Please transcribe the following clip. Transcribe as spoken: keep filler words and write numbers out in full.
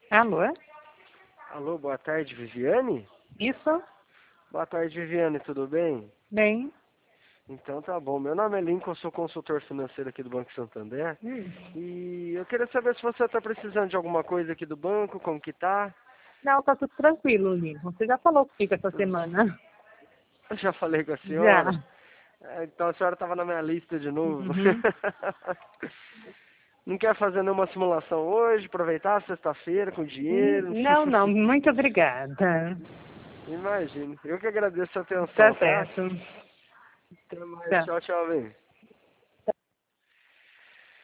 Alô? Alô, boa tarde, Viviane? Isso? Boa tarde, Viviane, tudo bem? Bem. Então tá bom. Meu nome é Lincoln, eu sou consultor financeiro aqui do Banco Santander. Hum. E eu queria saber se você está precisando de alguma coisa aqui do banco, como que tá. Não, tá tudo tranquilo, Lincoln. Você já falou comigo essa semana. Eu já falei com a Já. senhora. É, Então a senhora estava na minha lista de novo. Uhum. Não quer fazer nenhuma simulação hoje? Aproveitar a sexta-feira com Hum, dinheiro? Não, não, muito obrigada. Imagino. Eu que agradeço a Tá atenção, tá? certo. Até mais. Tá. Tchau, tchau, bem.